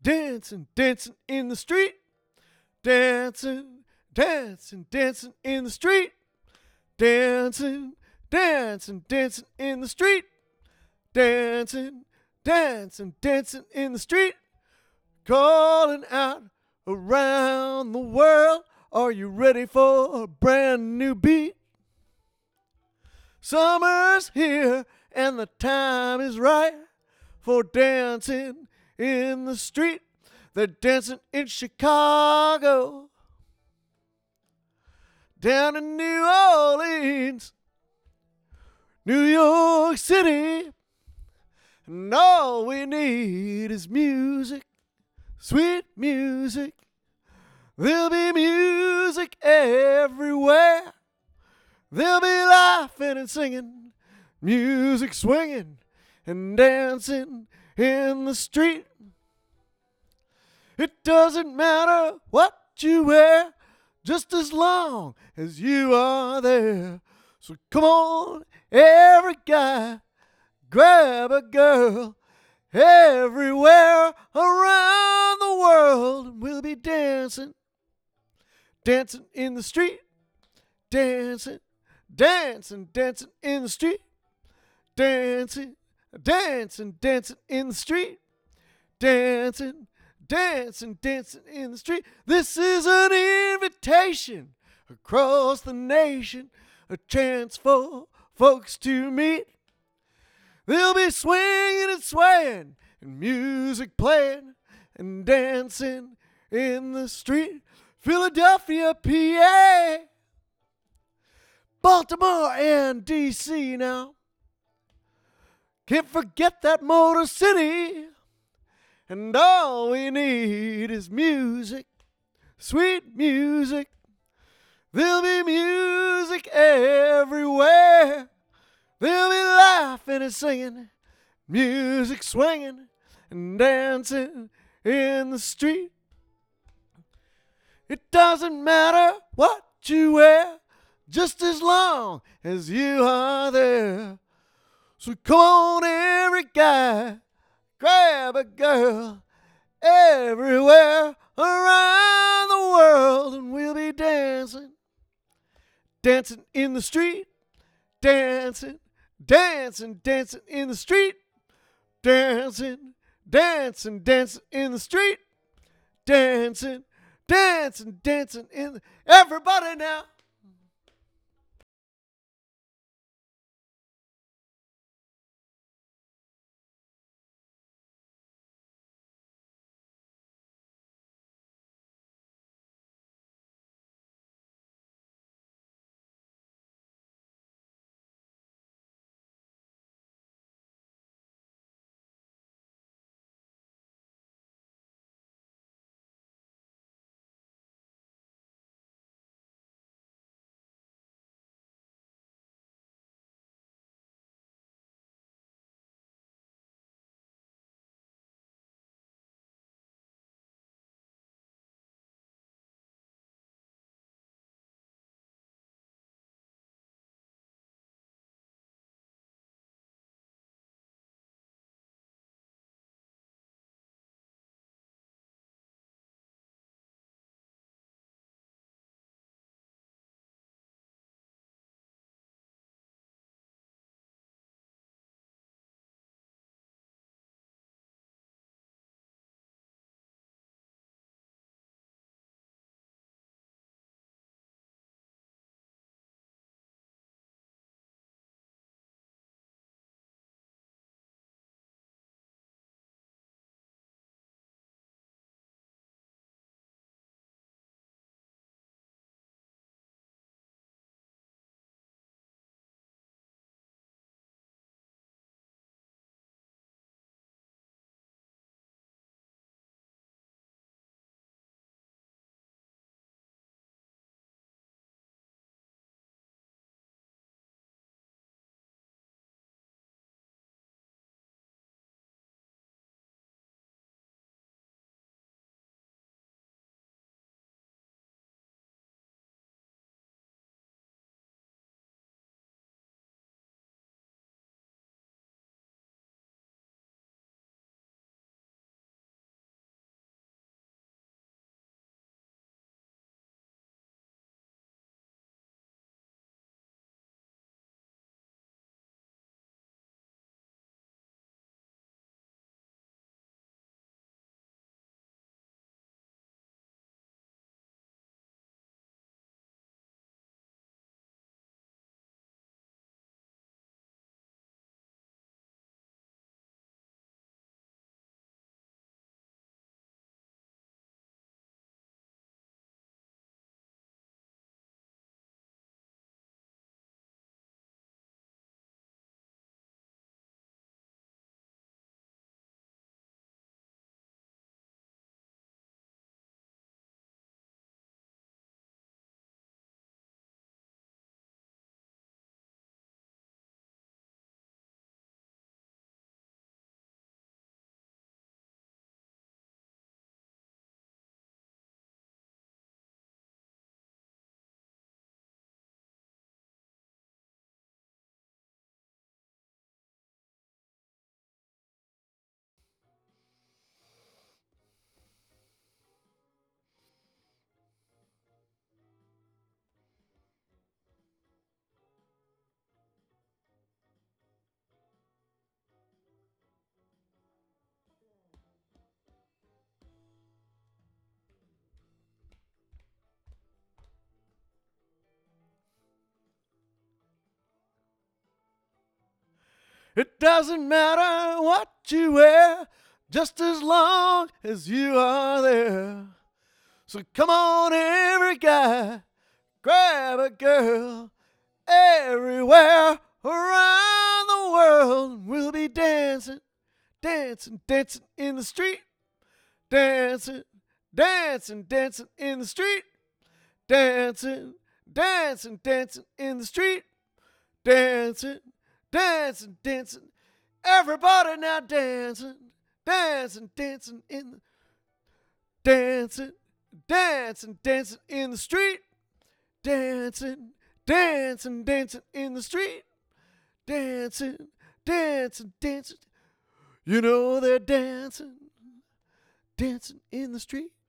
dancing, dancing in the street, dancing, dancing, dancing in the street, dancing, dancing, dancing in the street, dancing, dancing, dancing in the street, calling out around the world. Are you ready for a brand new beat? Summer's here and the time is right for dancing in the street. They're dancing in Chicago, down in New Orleans, New York City, and all we need is music, sweet music. There'll be music everywhere. They'll be laughing and singing, music swinging and dancing in the street. It doesn't matter what you wear, just as long as you are there. So come on, every guy, grab a girl, everywhere around the world, and we'll be dancing, dancing in the street, dancing, dancing, dancing in the street, dancing, dancing, dancing in the street, dancing, dancing, dancing in the street. This is an invitation across the nation, a chance for folks to meet. They'll be swinging and swaying, and music playing, and dancing in the street. Philadelphia, PA, Baltimore, and DC now. Can't forget that Motor City. And all we need is music, sweet music. There'll be music everywhere. They'll be laughing and singing, music swinging and dancing in the street. It doesn't matter what you wear, just as long as you are there. So come on, every guy, grab a girl, everywhere around the world, and we'll be dancing, dancing in the street, dancing, dancing, dancing in the street, dancing, dancing, dancing in the street, dancing, dancing, dancing in the... Everybody now. It doesn't matter what you wear, just as long as you are there. So come on, every guy, grab a girl. Everywhere around the world, we'll be dancing, dancing, dancing in the street. Dancing, dancing, dancing in the street. Dancing, dancing, dancing in the street. Dancing, dancing, dancing. Everybody now dancing, dancing, dancing in the dancing, dancing, dancing in the street. Dancing, dancing, dancing in the street. Dancing, dancing, dancing. You know they're dancing, dancing in the street.